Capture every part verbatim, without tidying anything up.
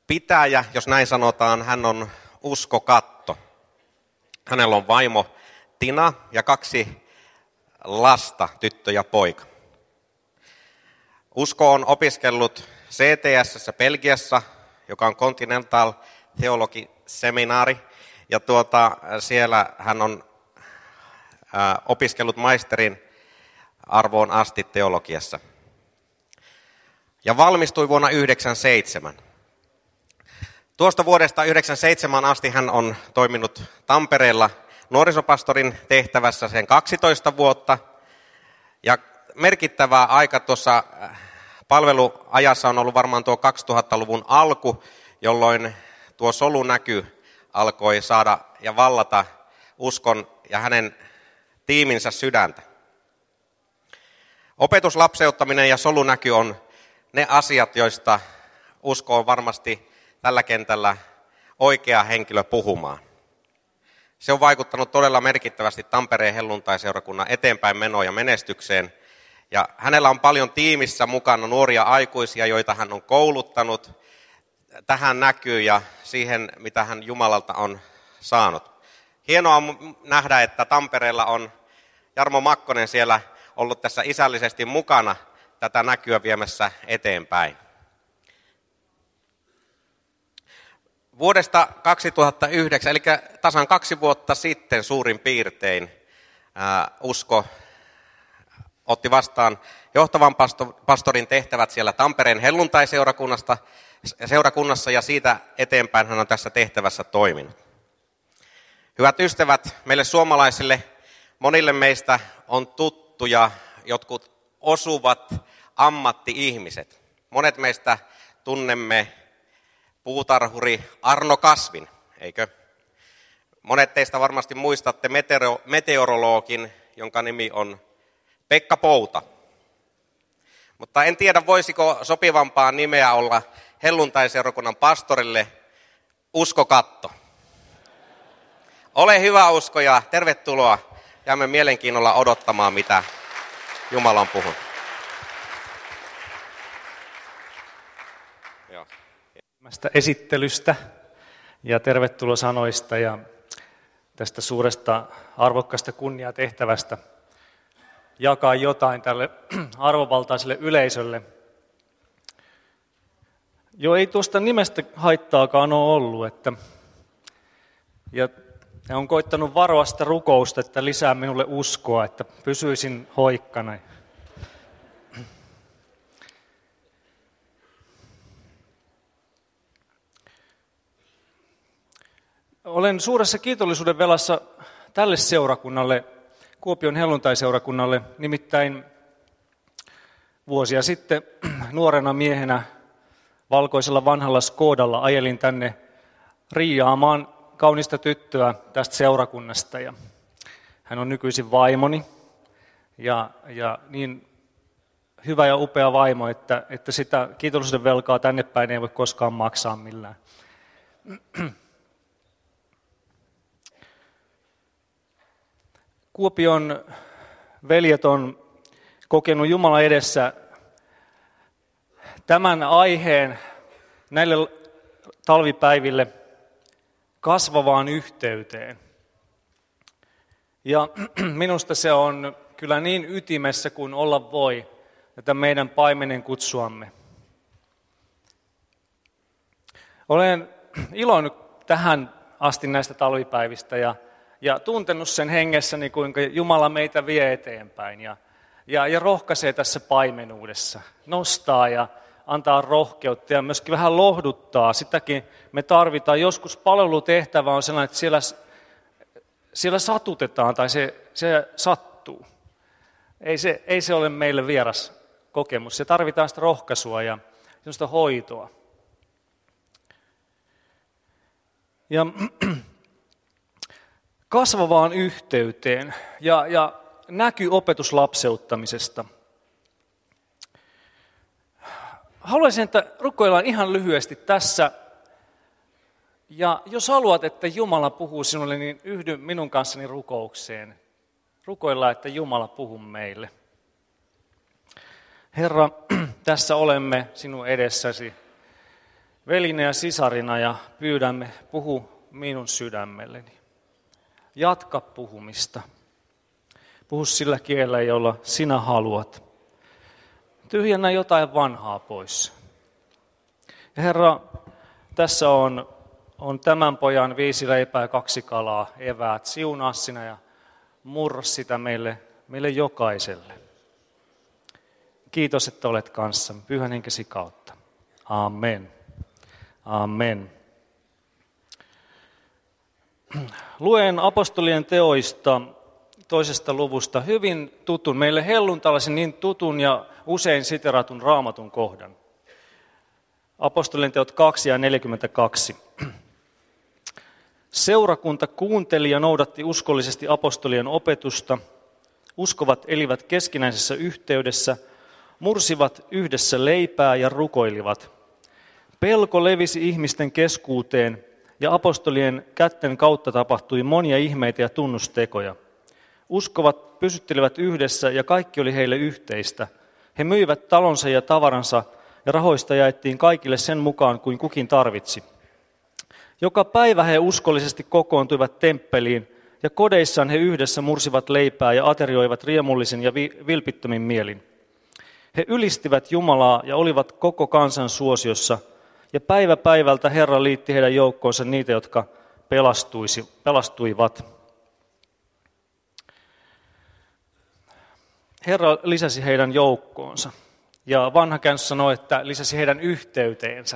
pitäjä, jos näin sanotaan, hän on uskokatto. Hänellä on vaimo Tina ja kaksi lasta, tyttö ja poika. Usko on opiskellut C T S:ssä Belgiassa, joka on Continental Theology Seminaari, ja tuota, siellä hän on ää, opiskellut maisterin arvoon asti teologiassa. Ja valmistui vuonna yhdeksänkymmentäseitsemän. Tuosta vuodesta yhdeksänkymmentäseitsemän asti hän on toiminut Tampereella nuorisopastorin tehtävässä sen kaksitoista vuotta. Ja merkittävä aika tuossa palveluajassa on ollut varmaan tuo kaksituhattaluvun alku, jolloin tuo solunäky alkoi saada ja vallata uskon ja hänen tiiminsä sydäntä. Opetuslapseuttaminen ja solunäky on ne asiat, joista usko on varmasti tällä kentällä oikea henkilö puhumaan. Se on vaikuttanut todella merkittävästi Tampereen helluntaiseurakunnan eteenpäin menoon ja menestykseen. Ja hänellä on paljon tiimissä mukana nuoria aikuisia, joita hän on kouluttanut tähän näkyy ja siihen, mitä hän Jumalalta on saanut. Hienoa on nähdä, että Tampereella on Jarmo Makkonen siellä ollut tässä isällisesti mukana tätä näkyä viemässä eteenpäin. Vuodesta kaksituhattayhdeksän, eli tasan kaksi vuotta sitten suurin piirtein, ää, Usko otti vastaan johtavan pastorin tehtävät siellä Tampereen helluntaiseurakunnasta seurakunnassa ja siitä eteenpäin hän on tässä tehtävässä toiminut. Hyvät ystävät, meille suomalaisille, monille meistä on tuttuja jotkut osuvat ammatti-ihmiset. Monet meistä tunnemme puutarhuri Arno Kasvin, eikö? Monet teistä varmasti muistatte meteoro- meteorologin, jonka nimi on Pekka Pouta. Mutta en tiedä, voisiko sopivampaa nimeä olla helluntaiseurakunnan pastorille uskokatto. Ole hyvä usko ja tervetuloa. Jäämme mielenkiinnolla odottamaan, mitä Jumala on puhunut. Esittelystä ja tervetuloa sanoista ja tästä suuresta arvokkaasta kunniatehtävästä jakaa jotain tälle arvovaltaiselle yleisölle. Jo ei tuosta nimestä haittaakaan ole ollut, että ja on koittanut varoa sitä rukousta, että lisää minulle uskoa, että pysyisin hoikkana. Olen suuressa kiitollisuuden velassa tälle seurakunnalle, Kuopion helluntaiseurakunnalle, nimittäin vuosia sitten nuorena miehenä valkoisella vanhalla Skodalla ajelin tänne riiaamaan kaunista tyttöä tästä seurakunnasta. Ja hän on nykyisin vaimoni ja, ja niin hyvä ja upea vaimo, että, että sitä kiitollisuuden velkaa tänne päin ei voi koskaan maksaa millään. Kuopion veljet on kokenut Jumalan edessä tämän aiheen näille talvipäiville kasvavaan yhteyteen. Ja minusta se on kyllä niin ytimessä kuin olla voi tätä meidän paimenen kutsuamme. Olen iloinut tähän asti näistä talvipäivistä ja Ja tuntenut sen hengessäni, kuinka Jumala meitä vie eteenpäin ja, ja, ja rohkaisee tässä paimenuudessa. Nostaa ja antaa rohkeutta ja myöskin vähän lohduttaa. Sitäkin me tarvitaan. Joskus palvelutehtävä on sellainen, että siellä, siellä satutetaan tai se, se sattuu. Ei se, ei se ole meille vieras kokemus. Se tarvitaan sitä rohkaisua ja sellaista hoitoa. Ja kasvavaan yhteyteen ja, ja näky opetuslapseuttamisesta. Haluaisin, että rukoillaan ihan lyhyesti tässä. Ja jos haluat, että Jumala puhuu sinulle, niin yhdy minun kanssani rukoukseen. Rukoillaan, että Jumala puhuu meille. Herra, tässä olemme sinun edessäsi. velinä ja sisarina ja pyydämme, puhu minun sydämelleni. Jatka puhumista. Puhu sillä kielellä, jolla sinä haluat. Tyhjennä jotain vanhaa pois. Ja Herra, tässä on, on tämän pojan viisi leipää ja kaksi kalaa, eväät. Siunaa sinä ja murra sitä meille, meille jokaiselle. Kiitos, että olet kanssamme Pyhän Henkesi kautta. Amen. Amen. Luen apostolien teoista toisesta luvusta hyvin tutun, meille helluntalaisen niin tutun ja usein siteratun Raamatun kohdan. Apostolien teot kaksi ja neljäkymmentäkaksi. Seurakunta kuunteli ja noudatti uskollisesti apostolien opetusta. Uskovat elivät keskinäisessä yhteydessä, mursivat yhdessä leipää ja rukoilivat. Pelko levisi ihmisten keskuuteen ja apostolien kätten kautta tapahtui monia ihmeitä ja tunnustekoja. Uskovat pysyttelivät yhdessä ja kaikki oli heille yhteistä. He myivät talonsa ja tavaransa ja rahoista jaettiin kaikille sen mukaan kuin kukin tarvitsi. Joka päivä he uskollisesti kokoontuivat temppeliin ja kodeissaan he yhdessä mursivat leipää ja aterioivat riemullisin ja vilpittömin mielin. He ylistivät Jumalaa ja olivat koko kansan suosiossa, ja päivä päivältä Herra liitti heidän joukkoonsa niitä, jotka pelastuisi, pelastuivat. Herra lisäsi heidän joukkoonsa, ja vanha käännös sanoi, että lisäsi heidän yhteyteensä.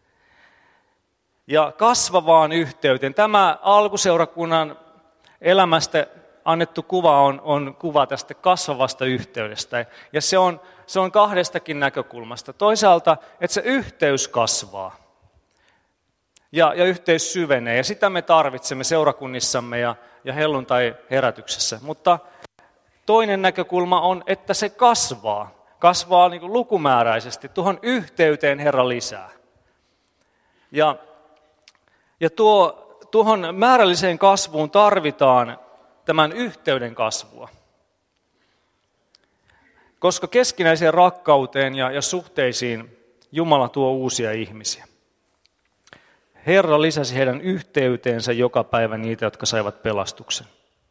Ja kasvavaan yhteyteen. Tämä alkuseurakunnan elämästä annettu kuva on, on kuva tästä kasvavasta yhteydestä. Ja se on, se on kahdestakin näkökulmasta. Toisaalta, että se yhteys kasvaa ja, ja yhteys syvenee. Ja sitä me tarvitsemme seurakunnissamme ja, ja helluntai-herätyksessä. Mutta toinen näkökulma on, että se kasvaa. Kasvaa niin kuin lukumääräisesti. Tuohon yhteyteen Herra lisää. Ja, ja tuo, tuohon määrälliseen kasvuun tarvitaan tämän yhteyden kasvua. Koska keskinäiseen rakkauteen ja, ja suhteisiin Jumala tuo uusia ihmisiä. Herra lisäsi heidän yhteyteensä joka päivä niitä, jotka saivat pelastuksen.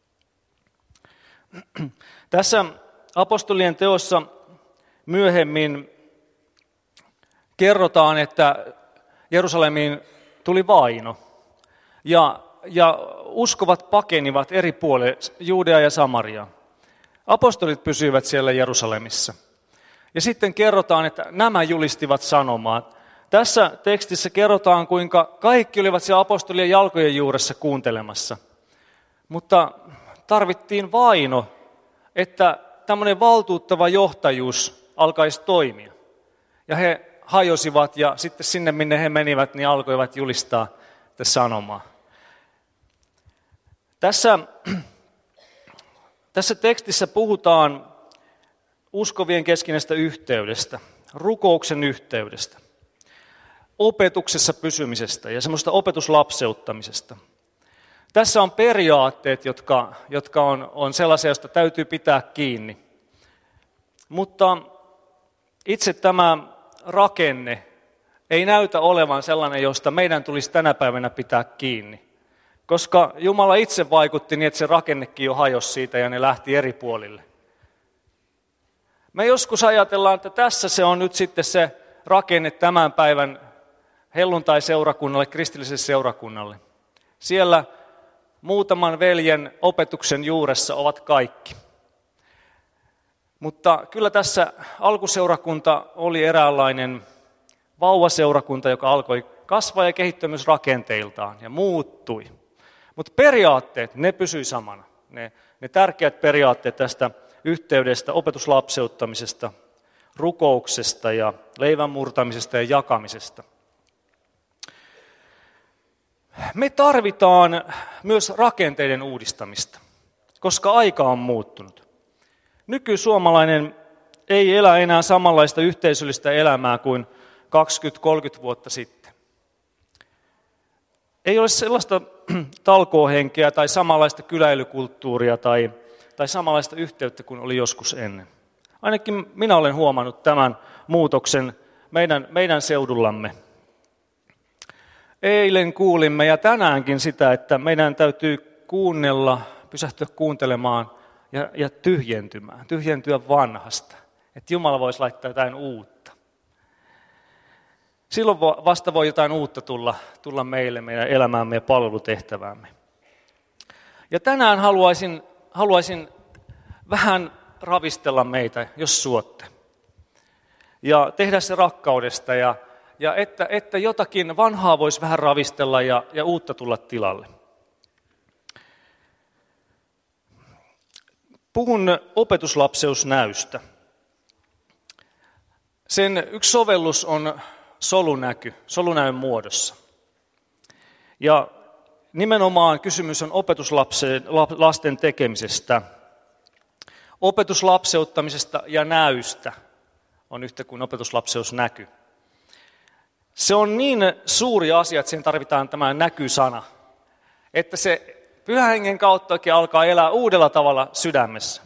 Tässä apostolien teossa myöhemmin kerrotaan, että Jerusalemiin tuli vaino. Ja, ja uskovat pakenivat eri puolille, Judea ja Samaria. Apostolit pysyivät siellä Jerusalemissa. Ja sitten kerrotaan, että nämä julistivat sanomaan. Tässä tekstissä kerrotaan, kuinka kaikki olivat siellä apostolien jalkojen juuressa kuuntelemassa. Mutta tarvittiin vaino, että tämmöinen valtuuttava johtajuus alkaisi toimia. Ja he hajosivat ja sitten sinne, minne he menivät, niin alkoivat julistaa tätä sanomaa. Tässä, tässä tekstissä puhutaan uskovien keskinäisestä yhteydestä, rukouksen yhteydestä, opetuksessa pysymisestä ja semmoista opetuslapseuttamisesta. Tässä on periaatteet, jotka, jotka on, on sellaisia, joista täytyy pitää kiinni. Mutta itse tämä rakenne ei näytä olevan sellainen, josta meidän tulisi tänä päivänä pitää kiinni. Koska Jumala itse vaikutti niin, että se rakennekin jo hajosi siitä ja ne lähti eri puolille. Me joskus ajatellaan, että tässä se on nyt sitten se rakenne tämän päivän helluntai-seurakunnalle, kristilliselle seurakunnalle. Siellä muutaman veljen opetuksen juuressa ovat kaikki. Mutta kyllä tässä alkuseurakunta oli eräänlainen vauvaseurakunta, joka alkoi kasvaa ja kehittyä myös rakenteiltaan ja muuttui. Mutta periaatteet, ne pysyi samana. Ne, ne tärkeät periaatteet tästä yhteydestä, opetuslapseuttamisesta, rukouksesta ja leivän murtamisesta ja jakamisesta. Me tarvitaan myös rakenteiden uudistamista, koska aika on muuttunut. Nykysuomalainen ei elä enää samanlaista yhteisöllistä elämää kuin kaksikymmentä kolmekymmentä vuotta sitten. Ei ole sellaista talkoohenkeä tai samanlaista kyläilykulttuuria tai, tai samanlaista yhteyttä kuin oli joskus ennen. Ainakin minä olen huomannut tämän muutoksen meidän, meidän seudullamme. Eilen kuulimme ja tänäänkin sitä, että meidän täytyy kuunnella, pysähtyä kuuntelemaan ja, ja tyhjentymään, tyhjentyä vanhasta. Että Jumala voisi laittaa jotain uutta. Silloin vasta voi jotain uutta tulla, tulla meille, meidän elämäämme ja palvelutehtäväämme. Ja tänään haluaisin, haluaisin vähän ravistella meitä, jos suotte. Ja tehdä se rakkaudesta ja, ja että, että jotakin vanhaa voisi vähän ravistella ja, ja uutta tulla tilalle. Puhun opetuslapseusnäystä. Sen yksi sovellus on solunäky, solunäön muodossa. Ja nimenomaan kysymys on opetuslasten tekemisestä, opetuslapseuttamisesta ja näystä on yhtä kuin opetuslapseusnäky. Se on niin suuri asia, että siihen tarvitaan tämä näkysana, että se Pyhän Hengen kautta oikein alkaa elää uudella tavalla sydämessä.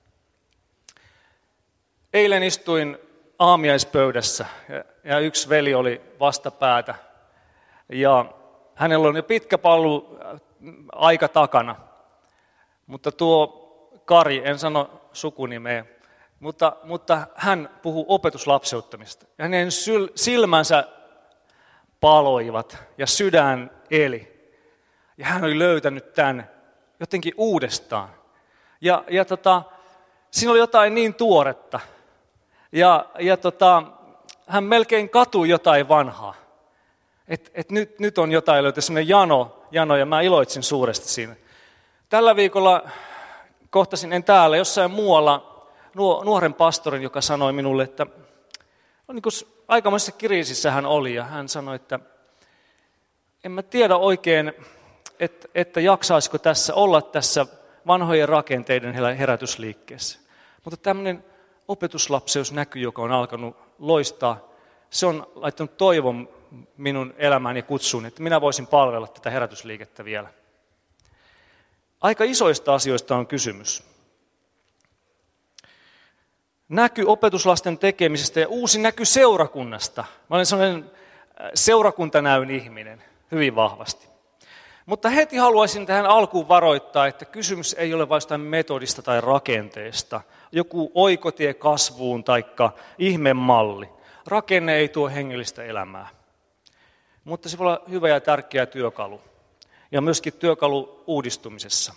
Eilen istuin aamiaispöydässä ja yksi veli oli vastapäätä ja hänellä on jo pitkä pallu aika takana, mutta tuo Kari, en sano sukunimeä, mutta, mutta hän puhuu opetuslapseuttamista ja hänen silmänsä paloivat ja sydän eli. Ja hän oli löytänyt tämän jotenkin uudestaan. Ja, ja tota, siinä oli jotain niin tuoretta. Ja, ja tota, hän melkein katui jotain vanhaa. Että et nyt, nyt on jotain löytänyt, semmoinen jano, jano, ja mä iloitsin suuresti siinä. Tällä viikolla kohtasin, en täällä, jossain muualla, nuoren pastorin, joka sanoi minulle, että on niin kuin aikamoisessa kriisissä hän oli. Ja hän sanoi, että en mä tiedä oikein, että, että jaksaisiko tässä olla tässä vanhojen rakenteiden herätysliikkeessä. Mutta tämmöinen opetuslapseusnäky, joka on alkanut loistaa, se on laittanut toivon minun elämääni ja kutsuun, että minä voisin palvella tätä herätysliikettä vielä. Aika isoista asioista on kysymys. Näky opetuslasten tekemisestä ja uusi näky seurakunnasta. Mä olen sellainen seurakuntanäyn ihminen hyvin vahvasti. Mutta heti haluaisin tähän alkuun varoittaa, että kysymys ei ole vain jostain metodista tai rakenteesta. Joku oikotie kasvuun tai ihmemalli. Rakenne ei tuo hengellistä elämää. Mutta se voi olla hyvä ja tärkeä työkalu. Ja myöskin työkalu uudistumisessa.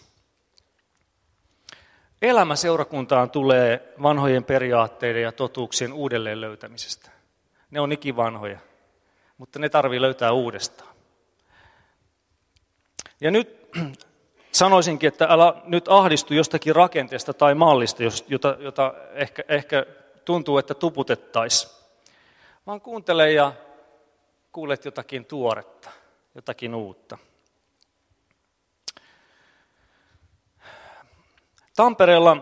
Elämä seurakuntaan tulee vanhojen periaatteiden ja totuuksien uudelleen löytämisestä. Ne on ikivanhoja, mutta ne tarvitsee löytää uudestaan. Ja nyt sanoisinkin, että älä nyt ahdistu jostakin rakenteesta tai mallista, jota, jota ehkä, ehkä tuntuu, että tuputettaisiin. Vaan kuuntele ja kuulet jotakin tuoretta, jotakin uutta. Tampereella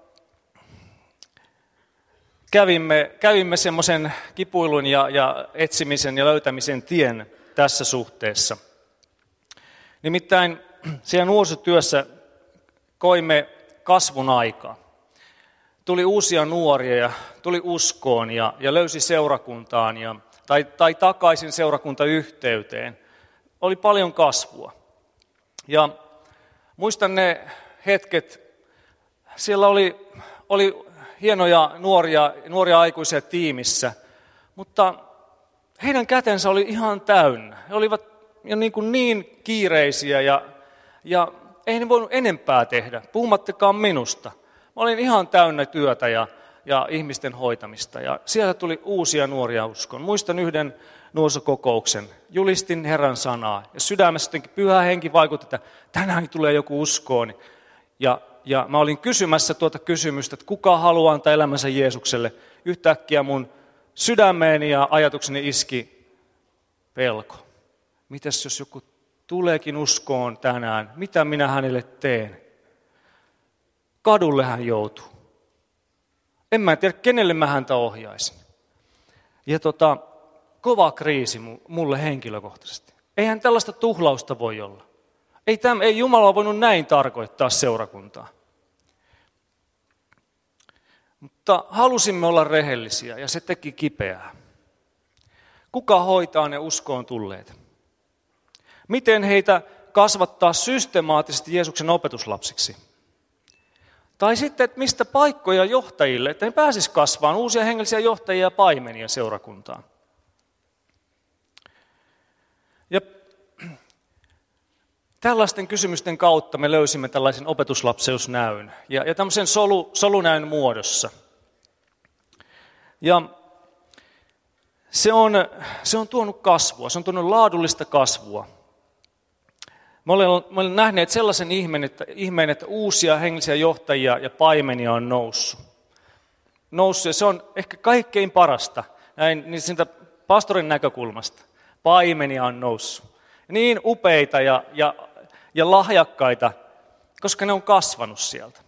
kävimme, kävimme semmoisen kipuilun ja, ja etsimisen ja löytämisen tien tässä suhteessa. Nimittäin siellä nuorisotyössä koimme kasvun aikaa. Tuli uusia nuoria ja tuli uskoon ja, ja löysi seurakuntaan ja, tai, tai takaisin seurakuntayhteyteen. Oli paljon kasvua. Ja muistan ne hetket, siellä oli, oli hienoja nuoria, nuoria aikuisia tiimissä, mutta heidän kätensä oli ihan täynnä. He olivat jo niin, kuin niin kiireisiä ja, ja ei ne voinut enempää tehdä, puhumattakaan minusta. Mä olin ihan täynnä työtä ja, ja ihmisten hoitamista ja sieltä tuli uusia nuoria uskon. Muistan yhden nuorisokokouksen, julistin Herran sanaa ja sydämessä jotenkin Pyhä Henki vaikutti, että tänään tulee joku uskoon. Ja, ja mä olin kysymässä tuota kysymystä, että kuka haluaa antaa elämänsä Jeesukselle. Yhtäkkiä mun sydämeeni ja ajatukseni iski pelko. Mitäs jos joku tuleekin uskoon tänään, mitä minä hänelle teen? Kadulle hän joutuu. En mä tiedä, kenelle mä häntä ohjaisin. Ja tota, kova kriisi mulle henkilökohtaisesti. Eihän tällaista tuhlausta voi olla. Ei, täm, ei Jumala voinut näin tarkoittaa seurakuntaa. Mutta halusimme olla rehellisiä ja se teki kipeää. Kuka hoitaa ne uskoon tulleet? Miten heitä kasvattaa systemaattisesti Jeesuksen opetuslapsiksi? Tai sitten, että mistä paikkoja johtajille, että he pääsisivät kasvamaan uusia hengellisiä johtajia ja paimenia seurakuntaan. Ja tällaisten kysymysten kautta me löysimme tällaisen opetuslapseusnäyn ja, ja tämmöisen solu, solunäyn muodossa. Ja se on, se on tuonut kasvua, se on tuonut laadullista kasvua. Me olemme, me olemme nähneet sellaisen ihmeen että, ihmeen, että uusia hengellisiä johtajia ja paimenia on noussut. noussut ja se on ehkä kaikkein parasta, näin niin siitä pastorin näkökulmasta. Paimenia on noussut. Niin upeita ja, ja, ja lahjakkaita, koska ne on kasvanut sieltä.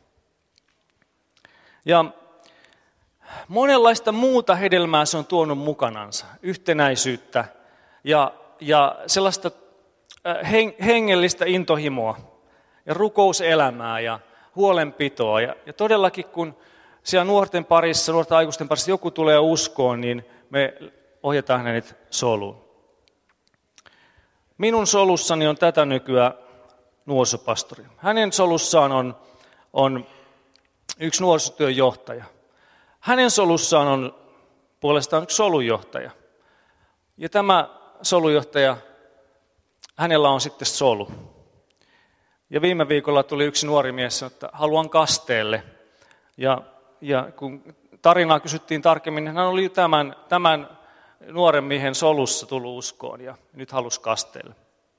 Ja monenlaista muuta hedelmää se on tuonut mukanansa. Yhtenäisyyttä ja, ja sellaista hengellistä intohimoa ja rukouselämää ja huolenpitoa. Ja, ja todellakin kun siellä nuorten parissa, nuorten aikuisten parissa joku tulee uskoon, niin me ohjataan hänet soluun. Minun solussani on tätä nykyään nuorisopastori. Hänen solussaan on, on yksi nuorisotyön johtaja. Hänen solussaan on puolestaan yksi solujohtaja. Ja tämä solujohtaja, hänellä on sitten solu. Ja viime viikolla tuli yksi nuori mies, että haluan kasteelle. Ja, ja kun tarinaa kysyttiin tarkemmin, niin hän oli tämän, tämän nuoren miehen solussa tullut uskoon ja nyt halusi kasteelle.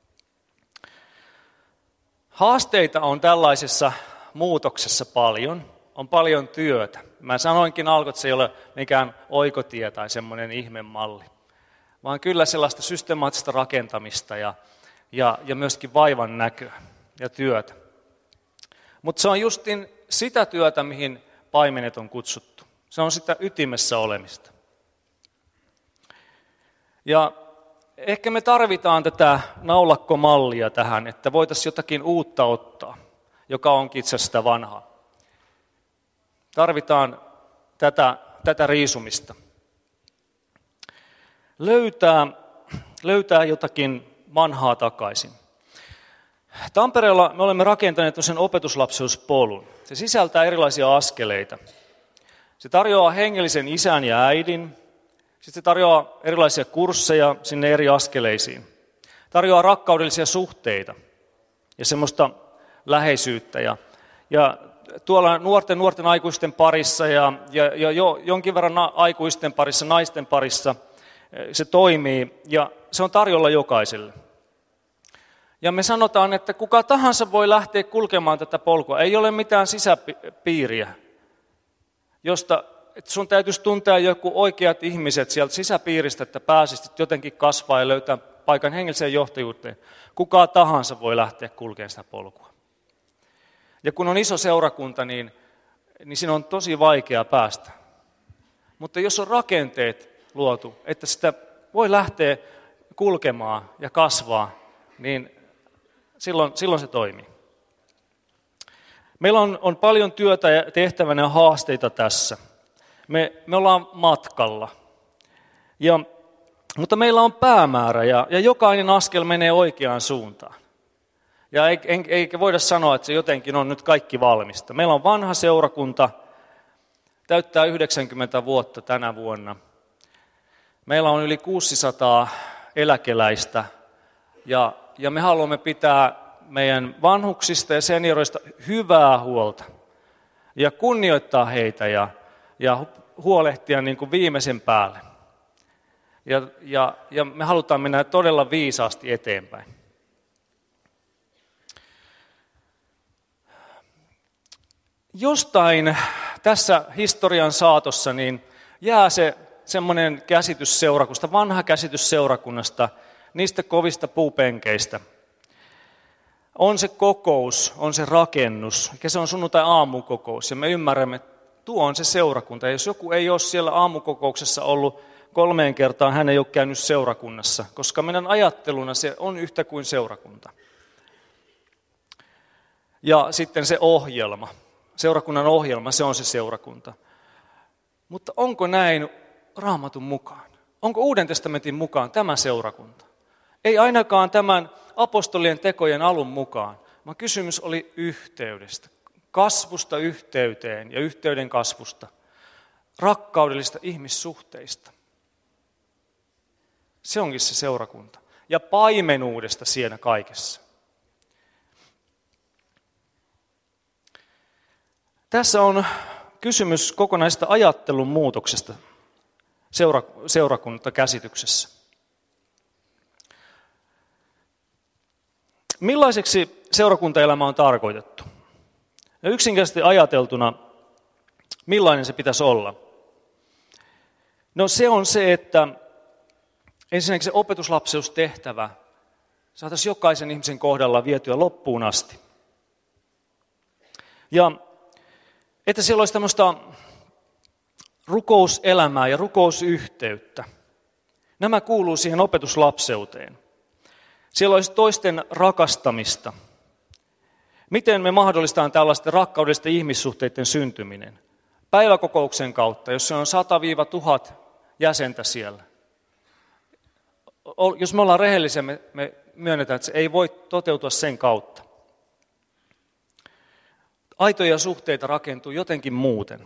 Haasteita on tällaisessa muutoksessa paljon. On paljon työtä. Mä sanoinkin alkuun, että se ei ole mikään oikotie tai semmoinen ihmemalli, vaan kyllä sellaista systemaattista rakentamista ja, ja, ja myöskin vaivan näköä ja työtä. Mutta se on justin sitä työtä, mihin paimenet on kutsuttu. Se on sitä ytimessä olemista. Ja ehkä me tarvitaan tätä naulakkomallia tähän, että voitaisiin jotakin uutta ottaa, joka onkin itse asiassa sitä vanhaa. Tarvitaan tätä, tätä riisumista. Löytää, löytää jotakin vanhaa takaisin. Tampereella me olemme rakentaneet sen opetuslapseuspolun. Se sisältää erilaisia askeleita. Se tarjoaa hengellisen isän ja äidin. Sitten se tarjoaa erilaisia kursseja sinne eri askeleisiin. Tarjoaa rakkaudellisia suhteita ja semmoista läheisyyttä. Ja, ja tuolla nuorten nuorten aikuisten parissa ja, ja, ja jo jonkin verran na, aikuisten parissa, naisten parissa se toimii ja se on tarjolla jokaiselle. Ja me sanotaan, että kuka tahansa voi lähteä kulkemaan tätä polkua. Ei ole mitään sisäpiiriä, josta että sun täytyisi tuntea joku oikeat ihmiset sieltä sisäpiiristä, että pääsisit jotenkin kasvaa ja löytää paikan hengelliseen johtajuuteen. Kuka tahansa voi lähteä kulkemaan sitä polkua. Ja kun on iso seurakunta, niin, niin siinä on tosi vaikea päästä. Mutta jos on rakenteet luotu, että sitä voi lähteä kulkemaan ja kasvaa, niin silloin, silloin se toimii. Meillä on, on paljon työtä ja tehtävänä ja haasteita tässä. Me, me ollaan matkalla, ja, mutta meillä on päämäärä ja, ja jokainen askel menee oikeaan suuntaan. Ja eikä voida sanoa, että se jotenkin on nyt kaikki valmista. Meillä on vanha seurakunta, täyttää yhdeksänkymmentä vuotta tänä vuonna. Meillä on yli kuusisataa eläkeläistä ja, ja me haluamme pitää meidän vanhuksista ja senioroista hyvää huolta ja kunnioittaa heitä ja, ja huolehtia niin kuin viimeisen päälle. Ja, ja, ja me halutaan mennä todella viisaasti eteenpäin. Jostain tässä historian saatossa niin jää se semmoinen käsitys seurakunnasta, vanha käsitys seurakunnasta, niistä kovista puupenkeistä. On se kokous, on se rakennus, ja se on sunnuntai-aamukokous, ja me ymmärrämme, että tuo on se seurakunta. Ja jos joku ei ole siellä aamukokouksessa ollut kolmeen kertaan, hän ei ole käynyt seurakunnassa, koska meidän ajatteluna se on yhtä kuin seurakunta. Ja sitten se ohjelma. Seurakunnan ohjelma, se on se seurakunta. Mutta onko näin Raamatun mukaan? Onko Uuden testamentin mukaan tämä seurakunta? Ei ainakaan tämän apostolien tekojen alun mukaan, vaan kysymys oli yhteydestä, kasvusta yhteyteen ja yhteyden kasvusta, rakkaudellista ihmissuhteista. Se onkin se seurakunta. Ja paimenuudesta siinä kaikessa. Tässä on kysymys kokonaisesta ajattelun muutoksesta seura, seurakuntakäsityksessä. Millaiseksi seurakuntaelämä on tarkoitettu? Ja yksinkertaisesti ajateltuna, millainen se pitäisi olla? No se on se, että ensinnäkin se opetuslapseustehtävä saataisiin jokaisen ihmisen kohdalla vietyä loppuun asti. Ja että siellä olisi tämmöistä rukouselämää ja rukousyhteyttä. Nämä kuuluu siihen opetuslapseuteen. Siellä olisi toisten rakastamista. Miten me mahdollistetaan tällaisten rakkaudellisten ihmissuhteiden syntyminen? Päiväkokouksen kautta, jos se on sata tuhat jäsentä siellä. Jos me ollaan rehellisiä, me, me myönnetään, että se ei voi toteutua sen kautta. Aitoja suhteita rakentuu jotenkin muuten.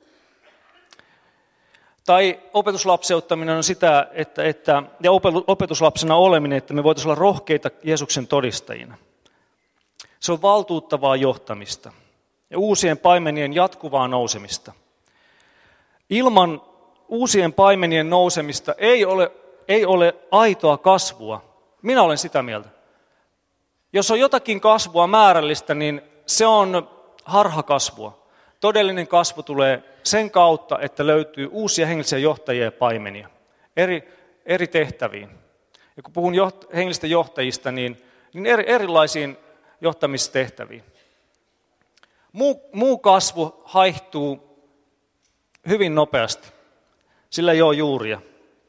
Tai opetuslapseuttaminen on sitä, että, että, ja opetuslapsena oleminen, että me voitaisiin olla rohkeita Jeesuksen todistajina. Se on valtuuttavaa johtamista ja uusien paimenien jatkuvaa nousemista. Ilman uusien paimenien nousemista ei ole, ei ole aitoa kasvua. Minä olen sitä mieltä. Jos on jotakin kasvua määrällistä, niin se on harhakasvua. Todellinen kasvu tulee sen kautta, että löytyy uusia hengellisiä johtajia ja paimenia eri, eri tehtäviin. Ja kun puhun joht, hengellisistä johtajista, niin, niin eri, erilaisiin johtamistehtäviin. Muu, muu kasvu haihtuu hyvin nopeasti. Sillä ei ole juuria.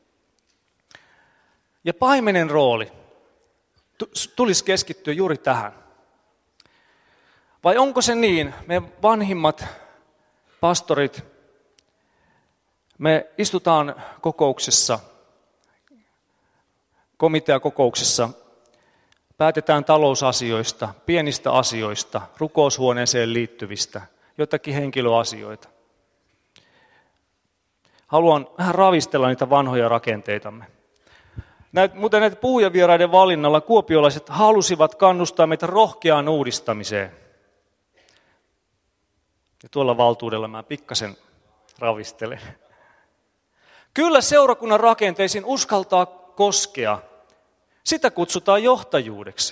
Ja paimenen rooli tulisi keskittyä juuri tähän. Vai onko se niin, me vanhimmat pastorit, me istutaan kokouksessa, komiteakokouksessa, päätetään talousasioista, pienistä asioista, rukoushuoneeseen liittyvistä, jotakin henkilöasioita. Haluan vähän ravistella niitä vanhoja rakenteitamme. Näitä, muuten näitä puhujavieraiden valinnalla kuopiolaiset halusivat kannustaa meitä rohkeaan uudistamiseen. Ja tuolla valtuudella mä pikkasen ravistelen. Kyllä seurakunnan rakenteisiin uskaltaa koskea. Sitä kutsutaan johtajuudeksi.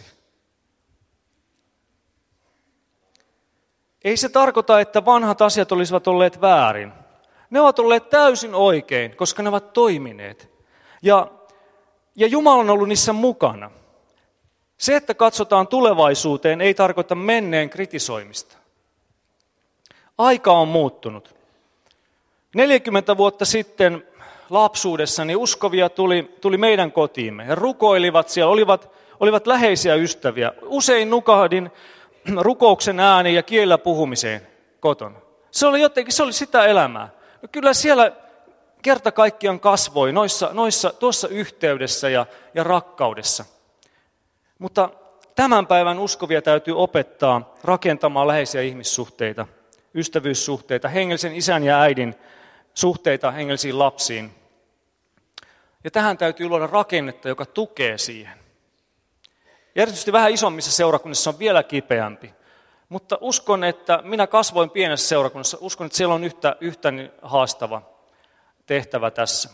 Ei se tarkoita, että vanhat asiat olisivat olleet väärin. Ne ovat olleet täysin oikein, koska ne ovat toimineet. Ja, ja Jumala on ollut niissä mukana. Se, että katsotaan tulevaisuuteen, ei tarkoita menneen kritisoimista. Aika on muuttunut. neljäkymmentä vuotta sitten lapsuudessani uskovia tuli, tuli meidän kotiimme. He rukoilivat siellä, olivat, olivat läheisiä ystäviä. Usein nukahdin rukouksen ääni ja kielellä puhumiseen kotona. Se oli jotenkin, se oli sitä elämää. No kyllä siellä kerta kaikkiaan kasvoi noissa, noissa, tuossa yhteydessä ja, ja rakkaudessa. Mutta tämän päivän uskovia täytyy opettaa rakentamaan läheisiä ihmissuhteita, ystävyyssuhteita, hengellisen isän ja äidin suhteita hengellisiin lapsiin. Ja tähän täytyy luoda rakennetta, joka tukee siihen. Ja erityisesti vähän isommissa seurakunnissa on vielä kipeämpi. Mutta uskon, että minä kasvoin pienessä seurakunnassa, uskon, että siellä on yhtä, yhtä haastava tehtävä tässä.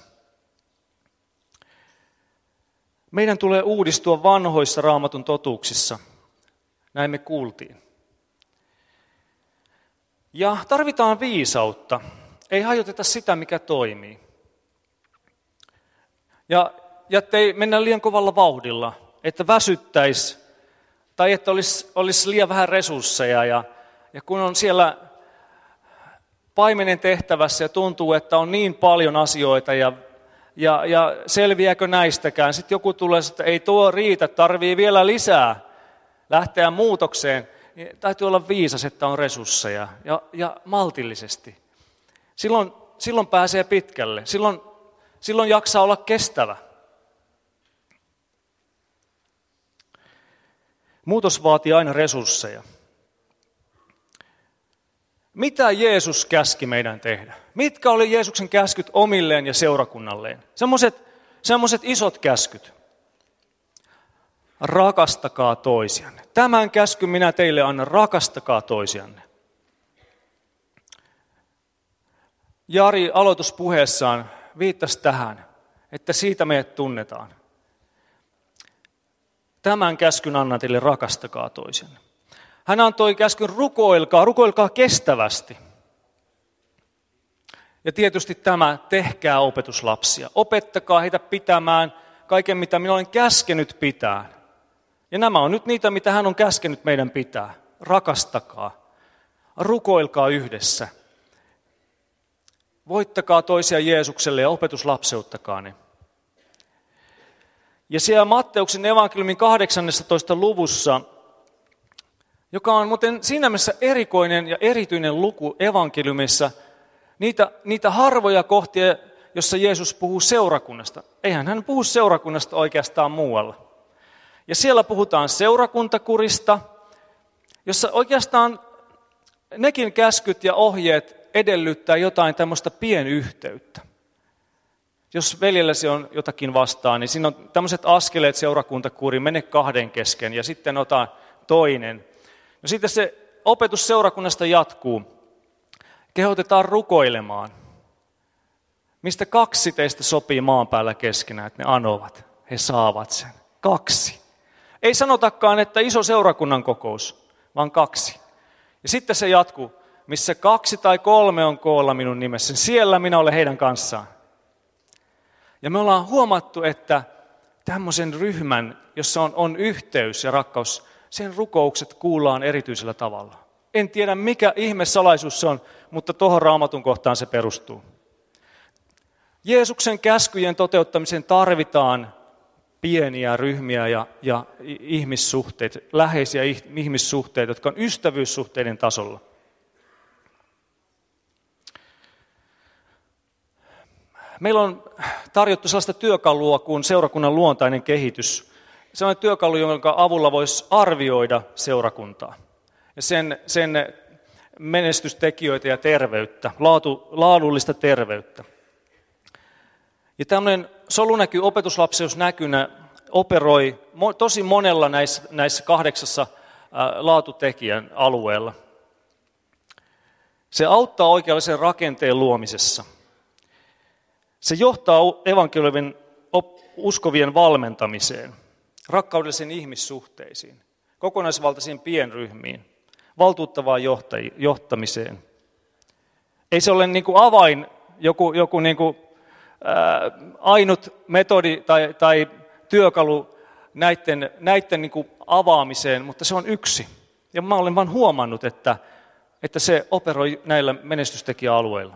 Meidän tulee uudistua vanhoissa Raamatun totuuksissa. Näin me kuultiin. Ja tarvitaan viisautta. Ei hajoteta sitä, mikä toimii. Ja, ja ettei mennä liian kovalla vauhdilla, että väsyttäisi tai että olisi, olisi liian vähän resursseja. Ja, ja kun on siellä paimenen tehtävässä ja tuntuu, että on niin paljon asioita ja, ja, ja selviääkö näistäkään. Sitten joku tulee, että ei tuo riitä, tarvii vielä lisää lähteä muutokseen. Niin täytyy olla viisas, että on resursseja ja, ja maltillisesti. Silloin, silloin pääsee pitkälle. Silloin, silloin jaksaa olla kestävä. Muutos vaatii aina resursseja. Mitä Jeesus käski meidän tehdä? Mitkä oli Jeesuksen käskyt omilleen ja seurakunnalleen? Semmoiset, semmoiset isot käskyt. Rakastakaa toisianne. Tämän käskyn minä teille annan, rakastakaa toisianne. Jari aloituspuheessaan viittasi tähän, että siitä meidät tunnetaan. Tämän käskyn annan teille, rakastakaa toisianne. Hän antoi käskyn rukoilkaa, rukoilkaa kestävästi. Ja tietysti tämä, tehkää opetuslapsia. Opettakaa heitä pitämään kaiken, mitä minä olen käskenyt pitää. Ja nämä on nyt niitä, mitä hän on käskenyt meidän pitää. Rakastakaa, rukoilkaa yhdessä. Voittakaa toisia Jeesukselle ja opetuslapseuttakaa ne. Ja siellä Matteuksen evankeliumin kahdeksannessatoista luvussa, joka on muuten siinä mielessä erikoinen ja erityinen luku evankeliumissa, niitä, niitä harvoja kohtia, jossa Jeesus puhuu seurakunnasta. Eihän hän puhu seurakunnasta oikeastaan muualla. Ja siellä puhutaan seurakuntakurista, jossa oikeastaan nekin käskyt ja ohjeet edellyttää jotain tämmöistä pienyhteyttä. Jos veljelläsi on jotakin vastaan, niin siinä on tämmöiset askeleet seurakuntakuriin, mene kahden kesken ja sitten ota toinen. No sitten se opetus seurakunnasta jatkuu. Kehotetaan rukoilemaan. Mistä kaksi teistä sopii maan päällä keskenään, että ne anovat, he saavat sen. Kaksi. Ei sanotakaan, että iso seurakunnan kokous, vaan kaksi. Ja sitten se jatkuu, missä kaksi tai kolme on koolla minun nimessä, siellä minä olen heidän kanssaan. Ja me ollaan huomattu, että tämmöisen ryhmän, jossa on, on yhteys ja rakkaus, sen rukoukset kuullaan erityisellä tavalla. En tiedä, mikä ihme salaisuus se on, mutta tuohon Raamatun kohtaan se perustuu. Jeesuksen käskyjen toteuttamiseen tarvitaan pieniä ryhmiä ja, ja ihmissuhteita, läheisiä ihmissuhteita, jotka on ystävyyssuhteiden tasolla. Meillä on tarjottu sellaista työkalua kuin seurakunnan luontainen kehitys. Se on työkalu, jonka avulla voisi arvioida seurakuntaa ja sen, sen menestystekijöitä ja terveyttä, laatu, laadullista terveyttä. Ja tämmöinen solunäky opetuslapseusnäkynä operoi tosi monella näissä, näissä kahdeksassa laatutekijän alueella. Se auttaa oikeanlaisen rakenteen luomisessa. Se johtaa evankeliumin uskovien valmentamiseen, rakkaudellisiin ihmissuhteisiin, kokonaisvaltaisiin pienryhmiin, valtuuttavaan johtamiseen. Ei se ole niin kuin avain, joku, joku niin kuin, ää, ainut metodi tai, tai työkalu näiden, näiden niin kuin avaamiseen, mutta se on yksi. Ja mä olen vain huomannut, että, että se operoi näillä menestystekijäalueilla.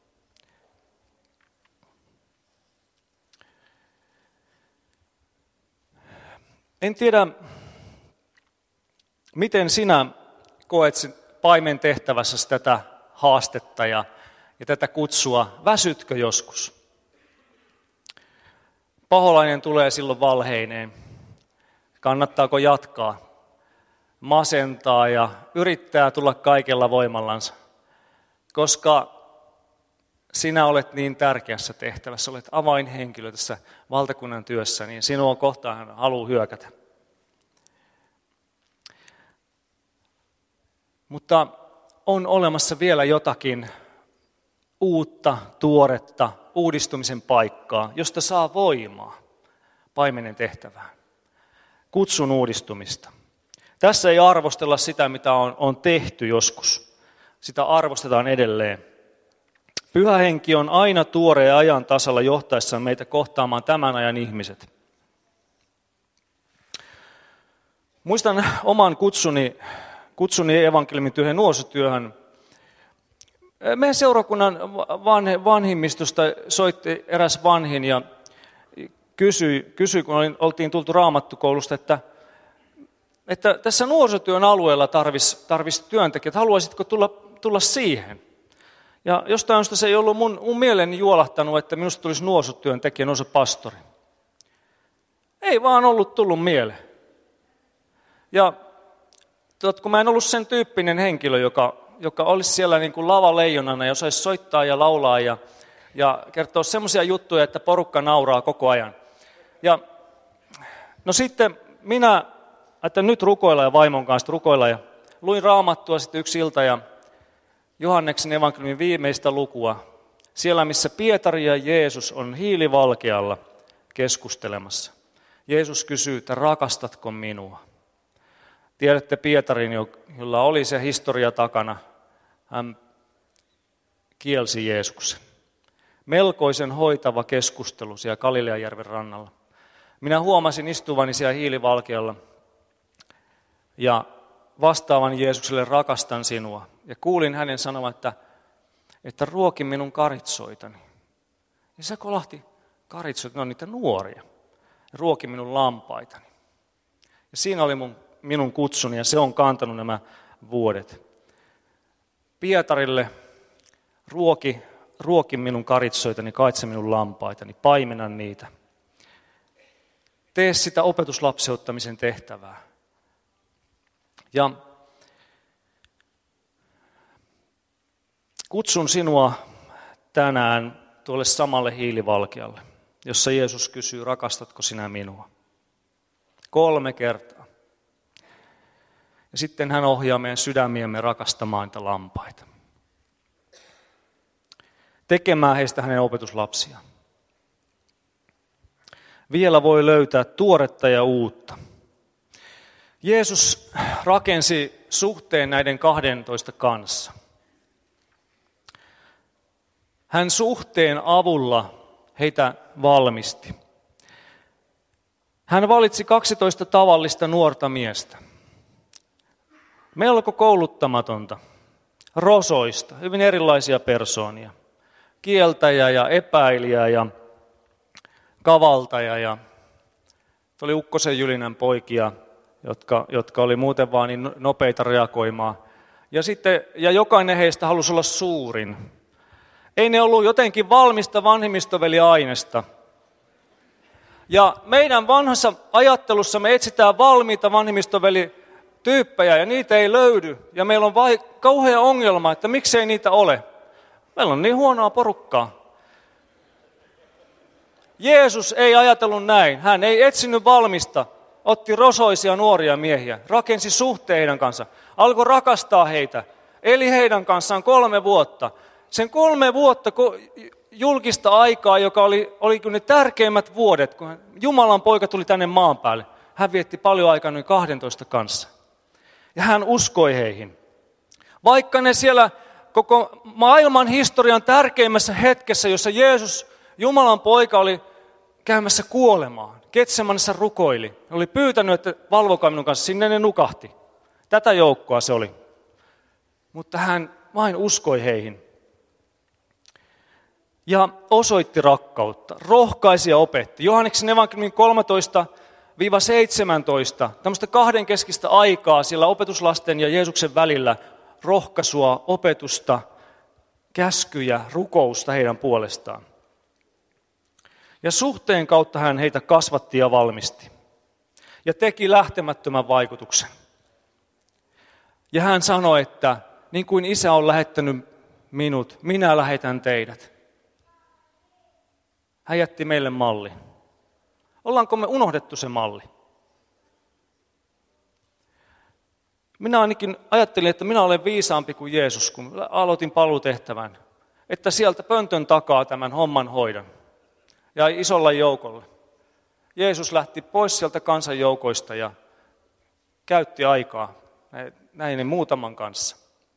En tiedä, miten sinä koet paimen tehtävässä tätä haastetta ja, ja tätä kutsua. Väsytkö joskus? Paholainen tulee silloin valheineen. Kannattaako jatkaa? Masentaa ja yrittää tulla kaikella voimallansa. Koska sinä olet niin tärkeässä tehtävässä, olet avainhenkilö tässä valtakunnan työssä, niin sinua kohtaan hän haluaa hyökätä. Mutta on olemassa vielä jotakin uutta, tuoretta, uudistumisen paikkaa, josta saa voimaa paimenen tehtävään. Kutsun uudistumista. Tässä ei arvostella sitä, mitä on, on tehty joskus. Sitä arvostetaan edelleen. Pyhä henki on aina tuore ja ajan tasalla johtaessaan meitä kohtaamaan tämän ajan ihmiset. Muistan oman kutsuni, kutsuni evankeliumin työhön nuorisotyöhön. Meidän seurakunnan vanhimmistosta soitti eräs vanhin ja kysyi, kysyi kun oltiin tultu Raamattukoulusta, että, että tässä nuorisotyön alueella tarvisi, tarvisi työntekijät, haluaisitko tulla, tulla siihen? Ja jostain syystä se ei ollut mun, mun mieleeni juolahtanut, että minusta tulisi nuorisotyöntekijä, nousi pastori. Ei vaan ollut tullut mieleen. Ja tot, kun mä en ollut sen tyyppinen henkilö, joka, joka olisi siellä niin kuin lavaleijonana ja osaisi soittaa ja laulaa ja, ja kertoa semmoisia juttuja, että porukka nauraa koko ajan. Ja no sitten minä, että nyt rukoilla ja vaimon kanssa rukoilla ja luin Raamattua sitten yksi ilta ja Johanneksen evankeliumin viimeistä lukua, siellä missä Pietari ja Jeesus on hiilivalkealla keskustelemassa. Jeesus kysyy, että rakastatko minua? Tiedätte Pietarin, jolla oli se historia takana. Hän kielsi Jeesuksen. Melkoisen hoitava keskustelu siellä Galileajärven rannalla. Minä huomasin istuvani siellä hiilivalkealla ja vastaavan Jeesukselle rakastan sinua. Ja kuulin hänen sanovan, että, että ruoki minun karitsoitani. Ja se kolahti, karitsoit, ne on niitä nuoria. Ruoki minun lampaitani. Ja siinä oli mun, minun kutsuni ja se on kantanut nämä vuodet. Pietarille ruoki, ruoki minun karitsoitani, kaitse minun lampaitani, paimena niitä. Tee sitä opetuslapseuttamisen tehtävää. Ja kutsun sinua tänään tuolle samalle hiilivalkealle, jossa Jeesus kysyy, rakastatko sinä minua? Kolme kertaa. Ja sitten hän ohjaa meidän sydämiemme rakastamaan niitä lampaita. Tekemään heistä hänen opetuslapsiaan. Vielä voi löytää tuoretta ja uutta. Jeesus rakensi suhteen näiden kahdentoista kanssa. Hän suhteen avulla heitä valmisti. Hän valitsi kaksitoista tavallista nuorta miestä. Melko kouluttamatonta, rosoista, hyvin erilaisia persoonia. Kieltäjä ja epäilijä ja kavaltaja ja oli Ukkosen Jylinän poikia, jotka, jotka oli muuten vaan niin nopeita reagoimaan. Ja, sitten, ja jokainen heistä halusi olla suurin. Ei ne ollut jotenkin valmista vanhemmistoveliainesta. Ja meidän vanhassa ajattelussa me etsitään valmiita vanhemmistoveli-tyyppejä ja niitä ei löydy. Ja meillä on vai, kauhea ongelma, että miksei niitä ole. Meillä on niin huonoa porukkaa. Jeesus ei ajatellut näin. Hän ei etsinyt valmista. Otti rosoisia nuoria miehiä. Rakensi suhteen heidän kanssa. Alkoi rakastaa heitä. Eli heidän kanssaan kolme vuotta. Sen kolme vuotta julkista aikaa, joka oli, oli ne tärkeimmät vuodet, kun Jumalan poika tuli tänne maan päälle. Hän vietti paljon aikaa noin kahdentoista kanssa. Ja hän uskoi heihin. Vaikka ne siellä koko maailman historian tärkeimmässä hetkessä, jossa Jeesus, Jumalan poika, oli käymässä kuolemaan. Getsemanissa rukoili. Oli pyytänyt, että valvokaa minun kanssa. Sinne ne nukahti. Tätä joukkoa se oli. Mutta hän vain uskoi heihin. Ja osoitti rakkautta. Rohkaisi ja opetti. Johanneksen evankeliumin kolmetoista seitsemäntoista. Tämmöistä kahdenkeskistä aikaa siellä opetuslasten ja Jeesuksen välillä. Rohkaisua, opetusta, käskyjä, rukousta heidän puolestaan. Ja suhteen kautta hän heitä kasvatti ja valmisti. Ja teki lähtemättömän vaikutuksen. Ja hän sanoi, että niin kuin Isä on lähettänyt minut, minä lähetän teidät. Hän jätti meille malli. Ollaanko me unohdettu se malli? Minä ainakin ajattelin, että minä olen viisaampi kuin Jeesus, kun aloitin paluutehtävän. Että sieltä pöntön takaa tämän homman hoidan. Ja isolla joukolla. Jeesus lähti pois sieltä kansanjoukoista ja käytti aikaa näin muutaman kanssa.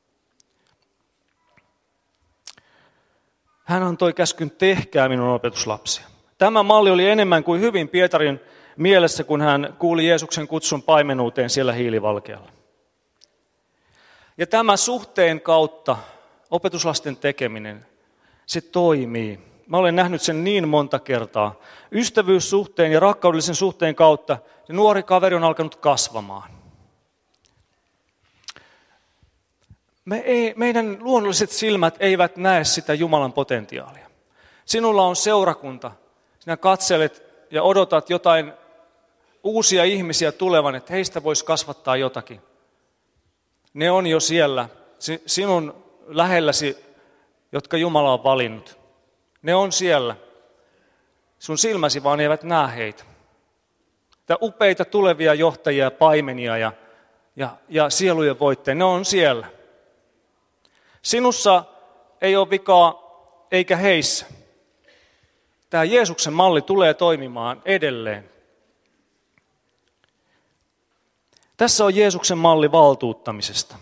Hän antoi käskyn, tehkää minun opetuslapsia. Tämä malli oli enemmän kuin hyvin Pietarin mielessä, kun hän kuuli Jeesuksen kutsun paimenuuteen siellä hiilivalkealla. Ja tämä suhteen kautta opetuslasten tekeminen, se toimii. Mä olen nähnyt sen niin monta kertaa. Ystävyyssuhteen ja rakkaudellisen suhteen kautta se nuori kaveri on alkanut kasvamaan. Me ei, meidän luonnolliset silmät eivät näe sitä Jumalan potentiaalia. Sinulla on seurakunta. Sinä katselet ja odotat jotain uusia ihmisiä tulevan, että heistä voisi kasvattaa jotakin. Ne on jo siellä, sinun lähelläsi, jotka Jumala on valinnut. Ne on siellä. Sun silmäsi vaan eivät näe heitä. Tämä upeita tulevia johtajia ja paimenia ja, ja, ja sielujen voittajia, ne on siellä. Sinussa ei ole vikaa eikä heissä. Tämä Jeesuksen malli tulee toimimaan edelleen. Tässä on Jeesuksen malli valtuuttamisesta.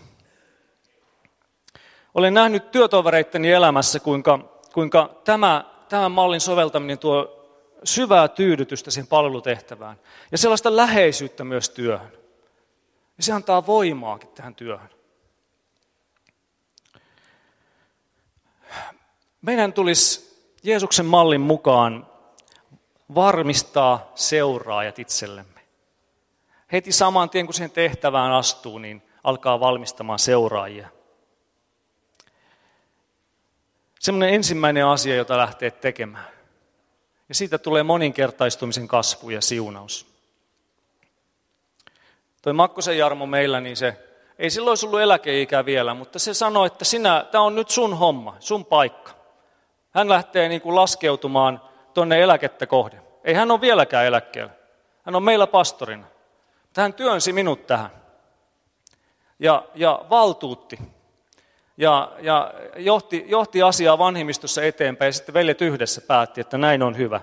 Olen nähnyt työtovereitteni elämässä, kuinka, kuinka tämä, tämän mallin soveltaminen tuo syvää tyydytystä siihen palvelutehtävään ja sellaista läheisyyttä myös työhön. Ja se antaa voimaakin tähän työhön. Meidän tulisi Jeesuksen mallin mukaan varmistaa seuraajat itsellemme. Heti saman tien, kun siihen tehtävään astuu, niin alkaa valmistamaan seuraajia. Semmoinen ensimmäinen asia, jota lähtee tekemään. Ja siitä tulee moninkertaistumisen kasvu ja siunaus. Toi Makkosen Jarmo meillä, niin se ei silloin olisi ollut eläkeikä vielä, mutta se sanoi, että sinä, tämä on nyt sun homma, sun paikka. Hän lähtee niin kuin laskeutumaan tuonne eläkettä kohden. Ei hän ole vieläkään eläkkeellä. Hän on meillä pastorina. Mutta hän työnsi minut tähän. Ja, ja valtuutti. Ja, ja johti, johti asiaa vanhimmistossa eteenpäin ja sitten veljet yhdessä päätti, että näin on hyvä.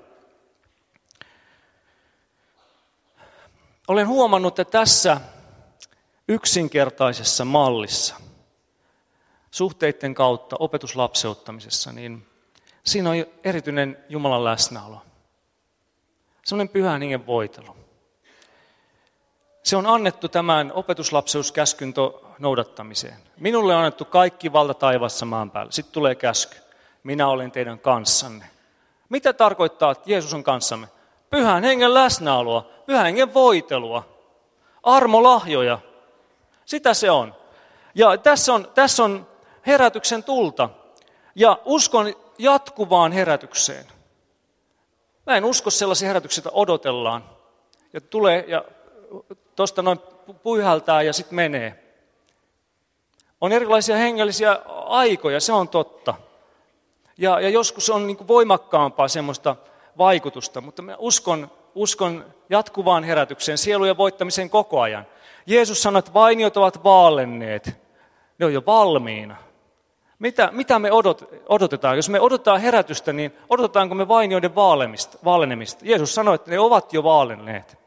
Olen huomannut, että tässä yksinkertaisessa mallissa, suhteiden kautta opetuslapseuttamisessa, niin siinä on erityinen Jumalan läsnäolo. Sellainen pyhän hengen voitelu. Se on annettu tämän opetuslapseuskäskyn noudattamiseen. Minulle on annettu kaikki valta taivaassa maan päällä. Sitten tulee käsky. Minä olen teidän kanssanne. Mitä tarkoittaa, että Jeesus on kanssamme? Pyhän hengen läsnäoloa, pyhän hengen voitelua, armolahjoja. Sitä se on. Ja tässä on, tässä on herätyksen tulta. Ja uskon jatkuvaan herätykseen. Mä en usko sellaisia herätyksiä, että odotellaan. Ja tulee ja tuosta noin puihaltaa ja sitten menee. On erilaisia hengellisiä aikoja, se on totta. Ja, ja joskus on niin kuin voimakkaampaa semmoista vaikutusta, mutta mä uskon, uskon jatkuvaan herätykseen, sielujen voittamiseen koko ajan. Jeesus sanoi, että vainiot ovat vaalenneet. Ne on jo valmiina. Mitä, mitä me odot, odotetaan? Jos me odotetaan herätystä, niin odotetaanko me vainioiden vaalenemista? Jeesus sanoi, että ne ovat jo vaalenneet.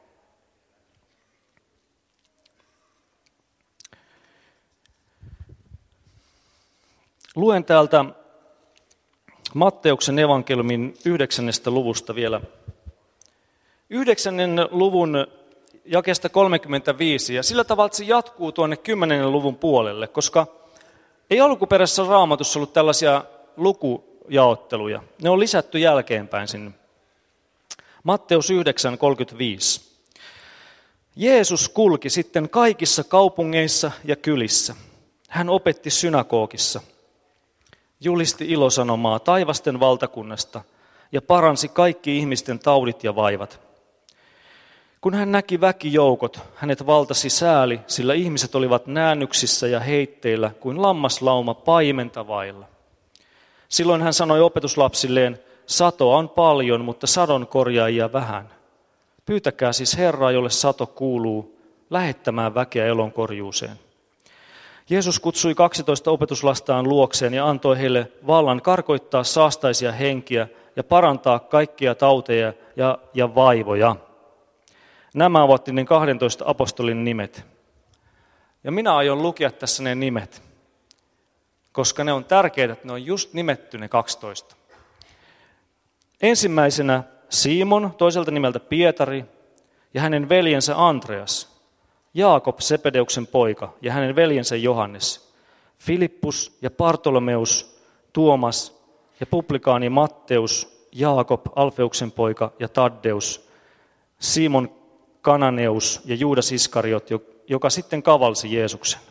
Luen täältä Matteuksen evankeliumin yhdeksännestä luvusta vielä. Yhdeksännen luvun jakeesta kolmekymmentäviisi, ja sillä tavalla se jatkuu tuonne kymmenennen luvun puolelle, koska ei alkuperäisessä Raamatussa ollut tällaisia lukujaotteluja. Ne on lisätty jälkeenpäin sinne. Matteus yhdeksän kolmekymmentäviisi. Jeesus kulki sitten kaikissa kaupungeissa ja kylissä. Hän opetti synagogissa. Julisti ilosanomaa taivasten valtakunnasta ja paransi kaikki ihmisten taudit ja vaivat. Kun hän näki väkijoukot, hänet valtasi sääli, sillä ihmiset olivat näännyksissä ja heitteillä kuin lammaslauma paimenta vailla. Silloin hän sanoi opetuslapsilleen, satoa on paljon, mutta sadon korjaajia vähän. Pyytäkää siis Herraa, jolle sato kuuluu, lähettämään väkeä elonkorjuuseen. Jeesus kutsui kaksitoista opetuslastaan luokseen ja antoi heille vallan karkoittaa saastaisia henkiä ja parantaa kaikkia tauteja ja, ja vaivoja. Nämä ovat ne kahdentoista apostolin nimet. Ja minä aion lukea tässä ne nimet, koska ne on tärkeitä, että ne on just nimetty ne kaksitoista. Ensimmäisenä Simon, toiselta nimeltä Pietari ja hänen veljensä Andreas. Jaakob, Sepedeuksen poika, ja hänen veljensä Johannes, Filippus ja Bartolomeus, Tuomas ja publikaani Matteus, Jaakob, Alfeuksen poika ja Taddeus, Simon Kananeus ja Juudas Iskariot, joka sitten kavalsi Jeesuksen.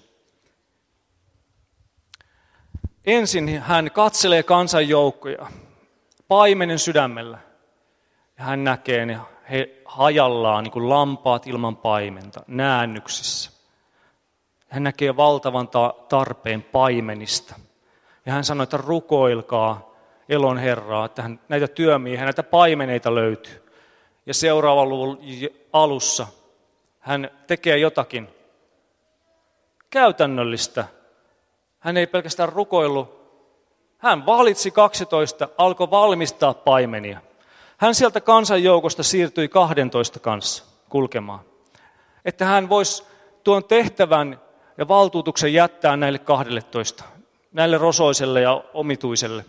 Ensin hän katselee kansanjoukkoja paimenen sydämellä ja hän näkee ne he hajallaan niin kuin lampaat ilman paimenta, näännyksissä. Hän näkee valtavan tarpeen paimenista. Ja hän sanoi, että rukoilkaa elon Herraa, että hän, näitä työmiehiä, näitä paimeneita löytyy. Ja seuraavan luvun alussa hän tekee jotakin käytännöllistä. Hän ei pelkästään rukoillut. Hän valitsi kaksitoista, alkoi valmistaa paimenia. Hän sieltä kansanjoukosta siirtyi kahdentoista kanssa kulkemaan. Että hän voisi tuon tehtävän ja valtuutuksen jättää näille kahdelletoista, näille rosoiselle ja omituiselle.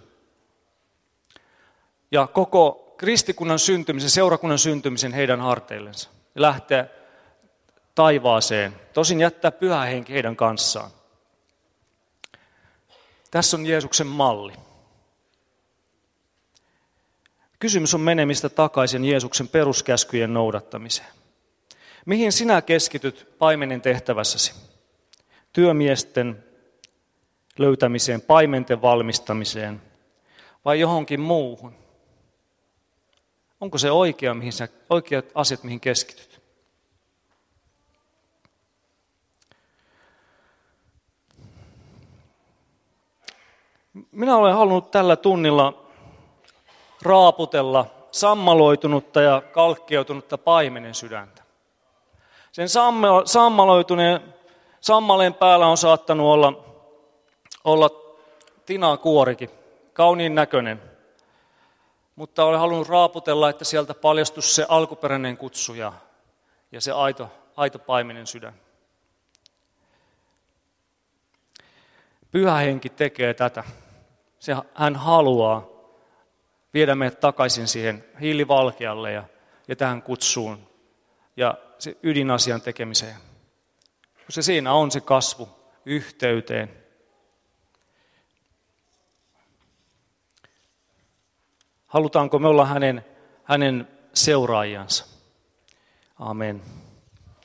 Ja koko kristikunnan syntymisen, seurakunnan syntymisen heidän harteillensa. Ja lähteä taivaaseen, tosin jättää Pyhä Henki heidän kanssaan. Tässä on Jeesuksen malli. Kysymys on menemistä takaisin Jeesuksen peruskäskyjen noudattamiseen. Mihin sinä keskityt paimenen tehtävässäsi? Työmiesten löytämiseen, paimenten valmistamiseen vai johonkin muuhun? Onko se oikea, mihin sä, oikeat asiat, mihin keskityt? Minä olen halunnut tällä tunnilla raaputella sammaloitunutta ja kalkkeutunutta paimenen sydäntä. Sen sammaloituneen sammaleen päällä on saattanut olla, olla tinakuorikin, kauniin näköinen. Mutta olen halunnut raaputella, että sieltä paljastuisi se alkuperäinen kutsuja ja se aito, aito paimenen sydän. Pyhä Henki tekee tätä. Se, hän haluaa viedä meidät takaisin siihen hiilivalkealle ja, ja tähän kutsuun ja se ydinasian tekemiseen. Se siinä on se kasvu yhteyteen. Halutaanko me olla hänen, hänen seuraajansa? Amen.